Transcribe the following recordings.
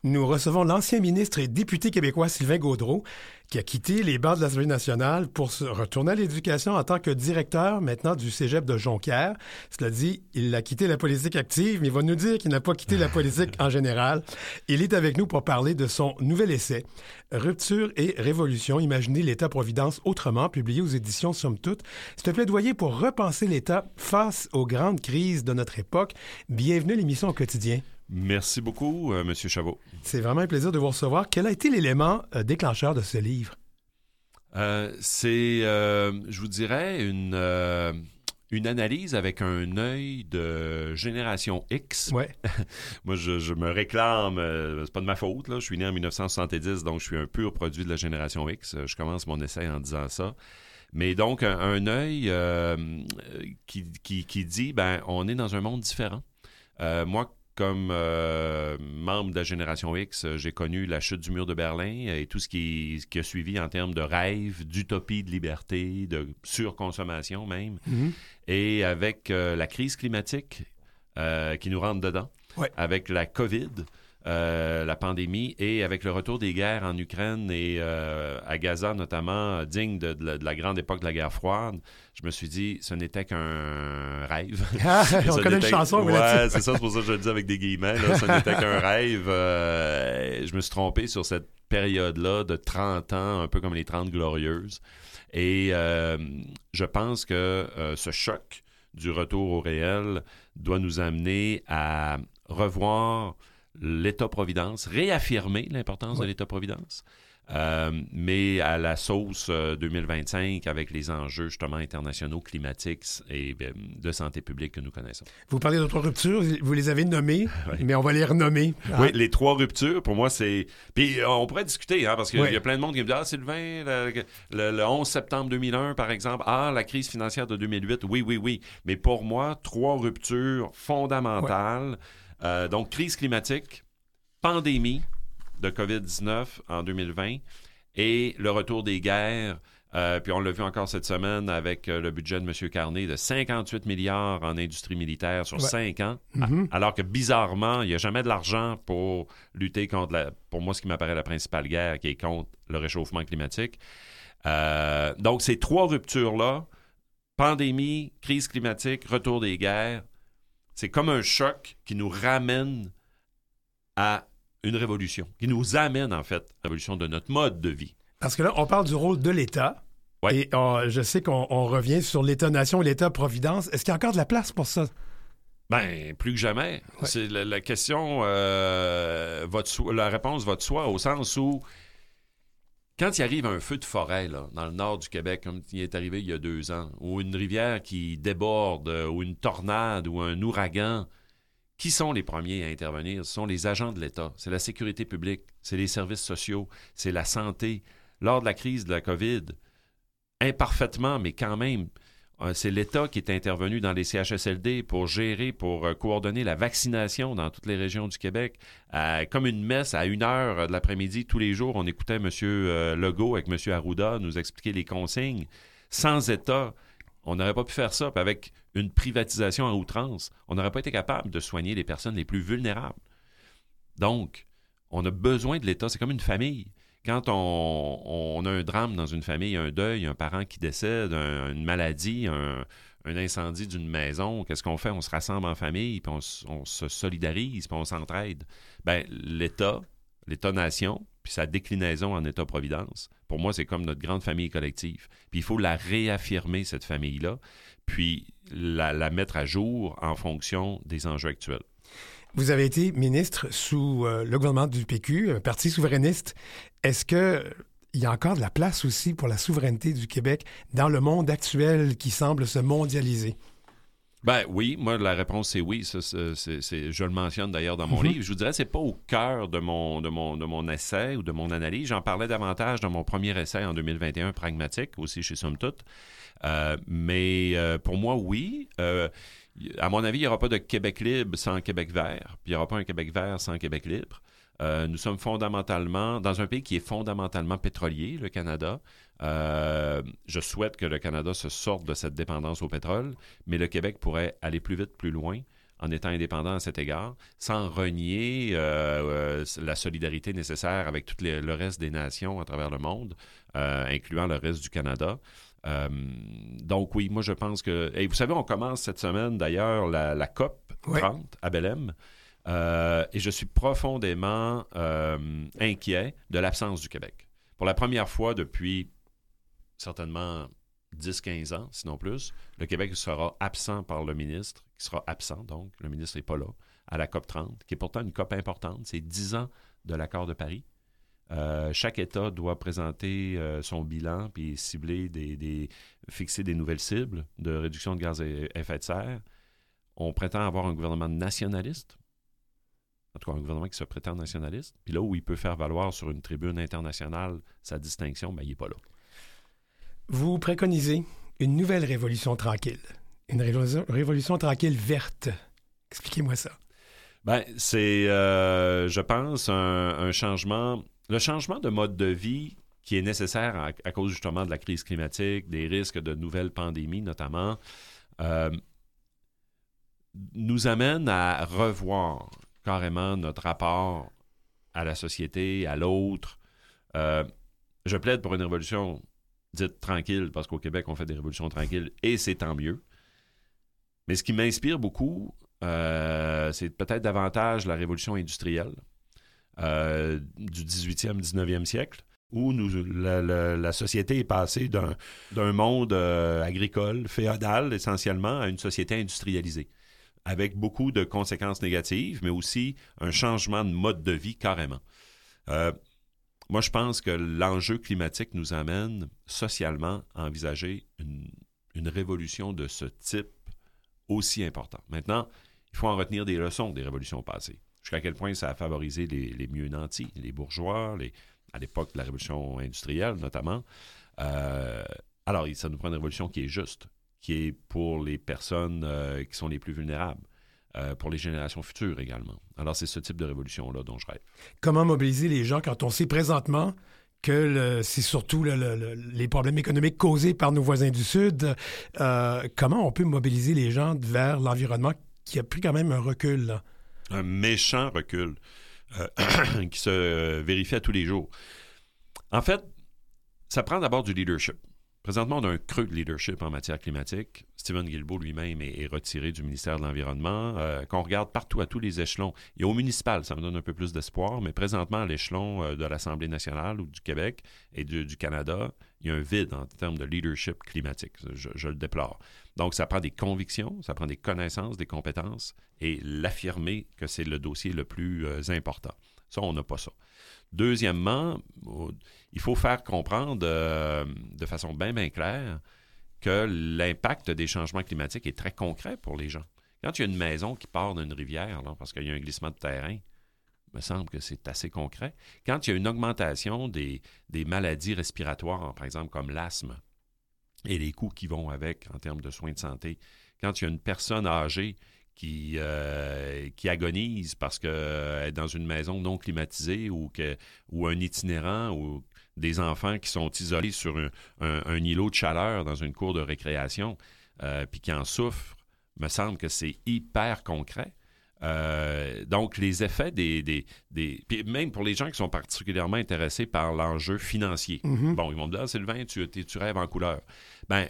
Nous recevons l'ancien ministre et député québécois Sylvain Gaudreault, qui a quitté les bancs de l'Assemblée nationale pour se retourner à l'éducation en tant que directeur maintenant du cégep de Jonquière. Cela dit, il a quitté la politique active, mais il va nous dire qu'il n'a pas quitté la politique en général. Il est avec nous pour parler de son nouvel essai, Rupture et révolution, imaginer l'État-providence autrement, publié aux éditions Somme Toute. C'est un plaidoyer pour repenser l'État face aux grandes crises de notre époque. Bienvenue à l'émission Au quotidien. Merci beaucoup, M. Chabot. C'est vraiment un plaisir de vous recevoir. Quel a été l'élément déclencheur de ce livre? Je vous dirais, une analyse avec un œil de génération X. Ouais. Moi, je me réclame, c'est pas de ma faute, là. Je suis né en 1970, donc je suis un pur produit de la génération X. Je commence mon essai en disant ça. Mais donc, un œil qui dit, on est dans un monde différent. Moi, comme membre de la génération X, j'ai connu la chute du mur de Berlin et tout ce qui a suivi en termes de rêve, d'utopie, de liberté, de surconsommation même. Mm-hmm. Et avec la crise climatique qui nous rentre dedans, ouais. Avec la COVID, la pandémie et avec le retour des guerres en Ukraine et à Gaza notamment, digne de la grande époque de la guerre froide, je me suis dit, ce n'était qu'un rêve. On connaît une chanson. Ouais, c'est ça, c'est pour ça que je le dis avec des guillemets. Là, ce n'était qu'un rêve. Je me suis trompé sur cette période-là de 30 ans, un peu comme les 30 Glorieuses. Et je pense que ce choc du retour au réel doit nous amener à revoir l'État-providence, réaffirmer l'importance de l'État-providence, mais à la sauce 2025 avec les enjeux justement internationaux, climatiques et de santé publique que nous connaissons. Vous parlez de 3 ruptures, vous les avez nommées, oui. Mais on va les renommer. Oui, les 3 ruptures, pour moi, c'est... Puis on pourrait discuter, parce qu'il y a plein de monde qui me dit « Ah, Sylvain, le 11 septembre 2001, par exemple, la crise financière de 2008, oui. » Mais pour moi, 3 ruptures fondamentales. Ouais. Donc, crise climatique, pandémie de COVID-19 en 2020 et le retour des guerres. Puis on l'a vu encore cette semaine avec le budget de M. Carney de 58 milliards en industrie militaire sur 5 ans, alors que bizarrement, il n'y a jamais de l'argent pour lutter contre, pour moi, ce qui m'apparaît la principale guerre, qui est contre le réchauffement climatique. Donc, ces 3 ruptures-là, pandémie, crise climatique, retour des guerres, c'est comme un choc qui nous ramène à une révolution, qui nous amène en fait à la révolution de notre mode de vie. Parce que là, on parle du rôle de l'État. Ouais. Et je sais qu'on revient sur l'État-nation et l'État-providence. Est-ce qu'il y a encore de la place pour ça? Plus que jamais. Ouais. C'est la question, la réponse va de soi, au sens où quand il arrive un feu de forêt là, dans le nord du Québec, comme il est arrivé il y a 2 ans, ou une rivière qui déborde, ou une tornade, ou un ouragan, qui sont les premiers à intervenir? Ce sont les agents de l'État. C'est la sécurité publique, c'est les services sociaux, c'est la santé. Lors de la crise de la COVID, imparfaitement, mais quand même, c'est l'État qui est intervenu dans les CHSLD pour gérer, pour coordonner la vaccination dans toutes les régions du Québec. Comme une messe à 1h de l'après-midi, tous les jours, on écoutait M. Legault avec M. Arruda nous expliquer les consignes. Sans État, on n'aurait pas pu faire ça. Puis avec une privatisation à outrance, on n'aurait pas été capable de soigner les personnes les plus vulnérables. Donc, on a besoin de l'État. C'est comme une famille. Quand on a un drame dans une famille, un deuil, un parent qui décède, une maladie, un incendie d'une maison, qu'est-ce qu'on fait? On se rassemble en famille, puis on se solidarise, puis on s'entraide. L'État-nation, puis sa déclinaison en État-providence, pour moi, c'est comme notre grande famille collective. Puis il faut la réaffirmer, cette famille-là, puis la mettre à jour en fonction des enjeux actuels. Vous avez été ministre sous le gouvernement du PQ, un parti souverainiste. Est-ce qu'il y a encore de la place aussi pour la souveraineté du Québec dans le monde actuel qui semble se mondialiser? Oui, moi, la réponse, c'est oui. Ça, je le mentionne d'ailleurs dans mon livre. Je vous dirais, c'est pas au cœur de mon essai ou de mon analyse. J'en parlais davantage dans mon premier essai en 2021, Pragmatique, aussi chez Somme Toute. Mais pour moi, oui. À mon avis, il n'y aura pas de Québec libre sans Québec vert, puis il n'y aura pas un Québec vert sans Québec libre. Nous sommes fondamentalement, dans un pays qui est fondamentalement pétrolier, le Canada. Je souhaite que le Canada se sorte de cette dépendance au pétrole, mais le Québec pourrait aller plus vite, plus loin, en étant indépendant à cet égard, sans renier la solidarité nécessaire avec tout le reste des nations à travers le monde, incluant le reste du Canada. Donc oui, moi je pense que... Et vous savez, on commence cette semaine d'ailleurs la COP 30 à Belém. Et je suis profondément inquiet de l'absence du Québec. Pour la première fois depuis certainement 10-15 ans, sinon plus, le Québec sera absent par le ministre, qui sera absent donc, le ministre n'est pas là, à la COP 30, qui est pourtant une COP importante. C'est 10 ans de l'accord de Paris. Chaque État doit présenter son bilan puis fixer des nouvelles cibles de réduction de gaz à effet de serre. On prétend avoir un gouvernement nationaliste, en tout cas un gouvernement qui se prétend nationaliste, puis là où il peut faire valoir sur une tribune internationale sa distinction, ben, il n'est pas là. Vous préconisez une nouvelle révolution tranquille, une révolution tranquille verte. Expliquez-moi ça. Ben, c'est, je pense, un changement, le changement de mode de vie qui est nécessaire à cause justement de la crise climatique, des risques de nouvelles pandémies notamment, nous amène à revoir carrément notre rapport à la société, à l'autre. Je plaide pour une révolution dite tranquille, parce qu'au Québec, on fait des révolutions tranquilles, et c'est tant mieux. Mais ce qui m'inspire beaucoup, c'est peut-être davantage la révolution industrielle du 18e, 19e siècle, où la société est passée d'un monde agricole, féodal essentiellement, à une société industrialisée, avec beaucoup de conséquences négatives, mais aussi un changement de mode de vie carrément. Moi, je pense que l'enjeu climatique nous amène socialement à envisager une révolution de ce type aussi important. Maintenant, il faut en retenir des leçons des révolutions passées. Jusqu'à quel point ça a favorisé les mieux nantis, les bourgeois, à l'époque de la révolution industrielle notamment. Alors, ça nous prend une révolution qui est juste, qui est pour les personnes qui sont les plus vulnérables. Pour les générations futures également. Alors, c'est ce type de révolution-là dont je rêve. Comment mobiliser les gens quand on sait présentement que c'est surtout les problèmes économiques causés par nos voisins du Sud? Comment on peut mobiliser les gens vers l'environnement qui a pris quand même un recul, là? Un méchant recul qui se vérifie à tous les jours. En fait, ça prend d'abord du leadership. Présentement, on a un creux de leadership en matière climatique. Stephen Guilbeault lui-même est retiré du ministère de l'Environnement. Qu'on regarde partout, à tous les échelons. Et au municipal, ça me donne un peu plus d'espoir, mais présentement, à l'échelon de l'Assemblée nationale ou du Québec et du Canada, il y a un vide en termes de leadership climatique. Je le déplore. Donc, ça prend des convictions, ça prend des connaissances, des compétences et l'affirmer que c'est le dossier le plus important. Ça, on n'a pas ça. Deuxièmement, il faut faire comprendre de façon bien claire que l'impact des changements climatiques est très concret pour les gens. Quand il y a une maison qui part d'une rivière, là, parce qu'il y a un glissement de terrain, il me semble que c'est assez concret. Quand il y a une augmentation des maladies respiratoires, par exemple comme l'asthme, et les coûts qui vont avec en termes de soins de santé, quand il y a une personne âgée qui agonise parce qu'elle est dans une maison non climatisée ou un itinérant ou des enfants qui sont isolés sur un îlot de chaleur dans une cour de récréation puis qui en souffrent, me semble que c'est hyper concret. Donc, les effets puis même pour les gens qui sont particulièrement intéressés par l'enjeu financier. Mm-hmm. Bon, ils vont me dire, Sylvain, tu rêves en couleur. Ben,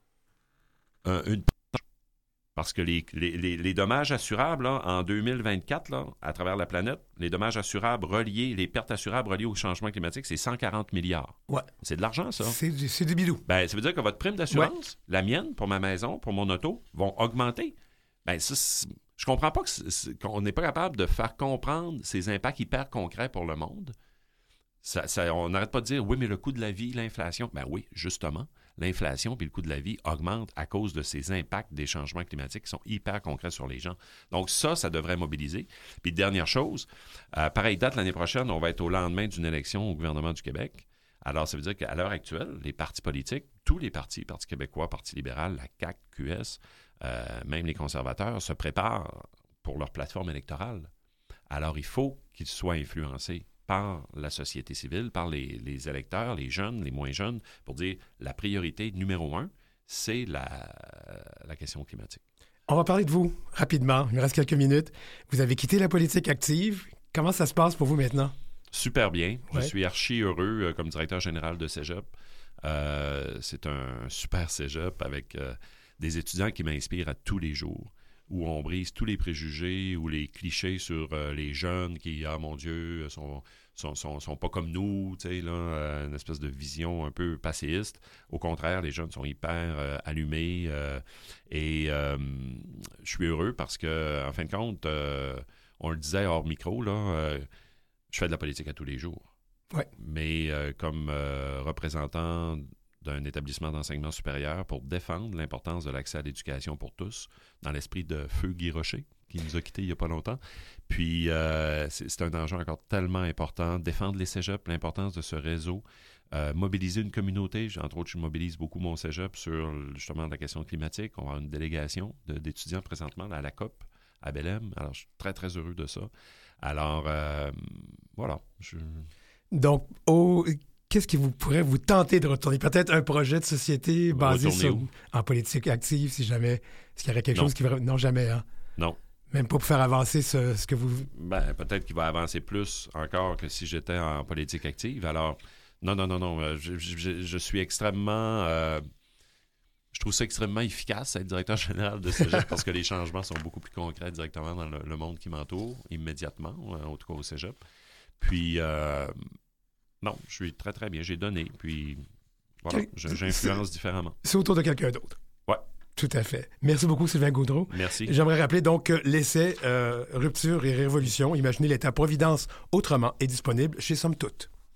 parce que les dommages assurables, là, en 2024, là, à travers la planète, les dommages assurables les pertes assurables reliées au changement climatique, c'est 140 milliards. Ouais. C'est de l'argent, ça. C'est du bidou. Ben, ça veut dire que votre prime d'assurance, la mienne, pour ma maison, pour mon auto, vont augmenter. Ben, ça, je comprends pas qu'on n'est pas capable de faire comprendre ces impacts hyper concrets pour le monde. On n'arrête pas de dire, oui, mais le coût de la vie, l'inflation. Ben oui, justement. L'inflation puis le coût de la vie augmentent à cause de ces impacts des changements climatiques qui sont hyper concrets sur les gens. Donc ça devrait mobiliser. Puis dernière chose, pareille date l'année prochaine, on va être au lendemain d'une élection au gouvernement du Québec. Alors ça veut dire qu'à l'heure actuelle, les partis politiques, tous les partis, Parti québécois, Parti libéral, la CAQ, QS, même les conservateurs, se préparent pour leur plateforme électorale. Alors il faut qu'ils soient influencés par la société civile, par les électeurs, les jeunes, les moins jeunes, pour dire la priorité numéro 1, c'est la question climatique. On va parler de vous rapidement. Il me reste quelques minutes. Vous avez quitté la politique active. Comment ça se passe pour vous maintenant? Super bien. Je Ouais. suis archi heureux comme directeur général de Cégep. C'est un super Cégep avec des étudiants qui m'inspirent à tous les jours, où on brise tous les préjugés ou les clichés sur les jeunes qui, ah mon Dieu, sont pas comme nous, tu sais, là, une espèce de vision un peu passéiste. Au contraire, les jeunes sont hyper allumés et je suis heureux parce que, en fin de compte, on le disait hors micro, là, je fais de la politique à tous les jours. Ouais. Mais comme représentant d'un établissement d'enseignement supérieur pour défendre l'importance de l'accès à l'éducation pour tous, dans l'esprit de Feu Guy Rocher, qui nous a quittés il n'y a pas longtemps. Puis, c'est un enjeu encore tellement important. Défendre les cégeps, l'importance de ce réseau, mobiliser une communauté. Entre autres, je mobilise beaucoup mon cégep sur, justement, la question climatique. On va avoir une délégation d'étudiants présentement là, à la COP, à Belém. Alors, je suis très, très heureux de ça. Alors, voilà. Donc, qu'est-ce qui pourrait vous tenter de retourner? Peut-être un projet de société basé en politique active, si jamais. Est-ce qu'il y aurait quelque chose qui va... Non, jamais, hein? Non. Même pas pour faire avancer ce que vous... Ben, peut-être qu'il va avancer plus encore que si j'étais en politique active. Alors, non. Je suis extrêmement... je trouve ça extrêmement efficace, être directeur général de Cégep, parce que les changements sont beaucoup plus concrets directement dans le monde qui m'entoure, immédiatement, en tout cas au Cégep. Puis, non, je suis très, très bien. J'ai donné, puis voilà, j'influence différemment. C'est autour de quelqu'un d'autre. Ouais. Tout à fait. Merci beaucoup, Sylvain Gaudreau. Merci. J'aimerais rappeler donc que l'essai Rupture et Révolution, imaginez l'État-providence autrement est disponible chez Somme Toute.